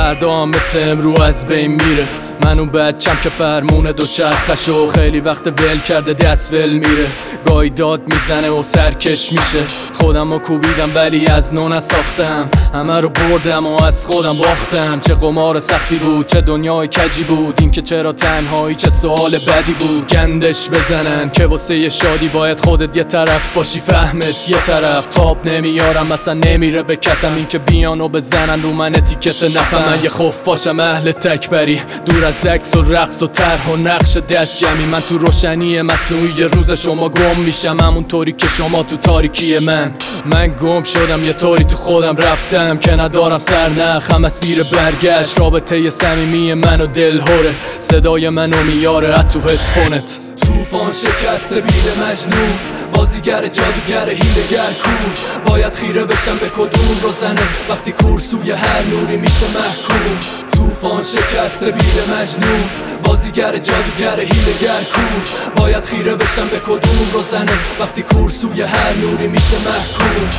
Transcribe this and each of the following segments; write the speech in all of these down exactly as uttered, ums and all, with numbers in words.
فردا هم مثل امرو از بین میره. من اون بچم که فرمونه دو چرخشو خیلی وقت ول کرده دست ول میره. گاهی داد میزنه و سرکش میشه. خودم رو کوبیدم ولی از نو نساختم. همه رو بردم و از خودم باختم. چه قمار سختی بود، چه دنیای کجی بود. این که چرا تنهایی چه سوال بدی بود. گندش بزنن که واسه یه شادی باید خودت یه طرف باشی، فهمت یه طرف. تاب نمیارم مثلا نمیره به کتم. این که بیان و بزنن رو من اتیکت نفهم. من یه خفاشم اهل تکبری، دور از عکس و رقص و طرح و نقش دست جمعی. من تو روشنی مصنوعی روز شما گم میشم، همونطوری که شما تو تاریکی من. من گم شدم یه طوری تو خودم رفتم که ندارم سرنخ، هم مسیر برگشت. رابطه صمیمی من و دلهوره، صدای منو میاره از تو هدفونت. طوفان شکست بیل مجنون، بازیگر جادوگر هیلگر کور. باید خیره بشم به کدوم روزنه وقتی کورسوی هر نوری میشه محکوم. طوفان شکست بیل مجنون، بازیگر جادوگر هیلگر کور. باید خیره بشم به کدوم روزنه وقتی کورسوی هر نوری میشه محکوم.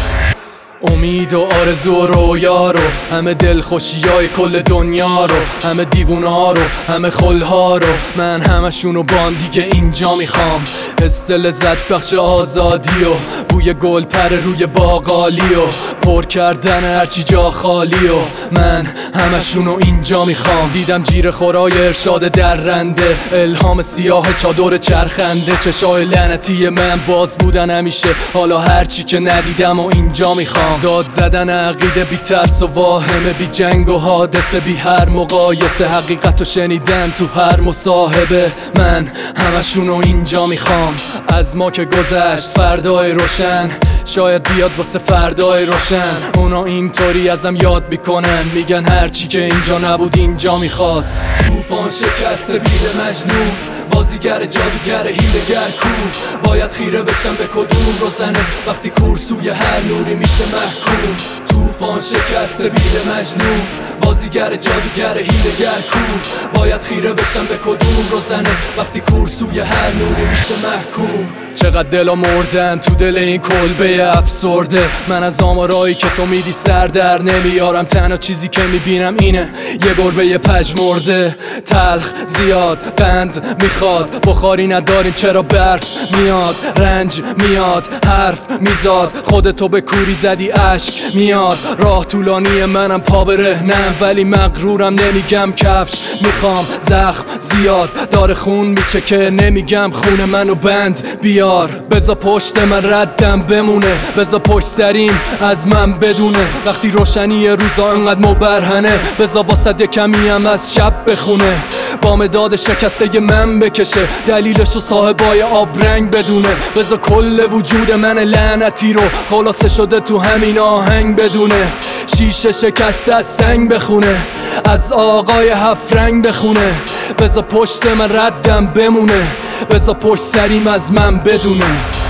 امید و آرزو و رویا رو، همه دلخوشیای کل دنیا رو، همه دیوونا رو، همه خلها رو، من همشونو بان دیگه اینجا میخوام. حس لذت بخش آزادی و بوی گل پر روی باقالی و پر کردن هرچی جا خالی و من همشونو اینجا میخوام. دیدم جیر خورای ارشاد درنده، الهام سیاه چادر چرخنده. چشای لعنتی من باز بودن همیشه، حالا هرچی که ندیدم و اینجا میخوام. داد زدن عقیده بی ترس و واهمه، بی جنگ و حادثه، بی هر مقایسه. حقیقت رو شنیدن تو هر مصاحبه، من همشونو اینجا میخوام. از ما که گذشت فردای روشن، شاید بیاد واسه فردای روشن. اونا اینطوری ازم یاد میکنن، میگن هرچی که اینجا نبود اینجا میخواست. طوفان شکست بیل مجنون، بازیگر جادوگر هیلگر کور. باید خیره بشم به کدوم روزنه وقتی کورسوی هر نوری میشه محکوم. طوفان شکست بیل مجنون، بازیگر جادوگر هیلگر کور. باید خیره بشم به کدوم روزنه وقتی کورسوی هر نوری میشه محکوم. چقدر دلا مردن تو دل این کلبه افسرده. من از آمارایی که تو میدی سر در نمیارم. تنها چیزی که میبینم اینه یه گربه پژمرده. تلخ زیاد بند میخواد، بخاری نداریم چرا برف میاد. رنج میاد حرف میزاد، خودتو به کوری زدی اشک میاد. راه طولانی منم پا برهنم، ولی مغرورم نمیگم کفش میخوام. زخم زیاد داره خون میچکه، نمیگم خون منو بند بیا. بذار پشت من ردم بمونه، بذار پشت سریم از من بدونه. وقتی روشنی روزا انقدر مبرهنه، بذار واسه کمی هم از شب بخونه. با مداد شکسته من بکشه، دلیلشو صاحبای آبرنگ بدونه. بذار کل وجود من لعنتی رو خلاصه شده تو همین آهنگ بدونه. شیشه شکسته از سنگ بخونه، از آقای هفت رنگ بخونه. بذار پشت من ردم بمونه، بذار پشت سریم از من بدونه.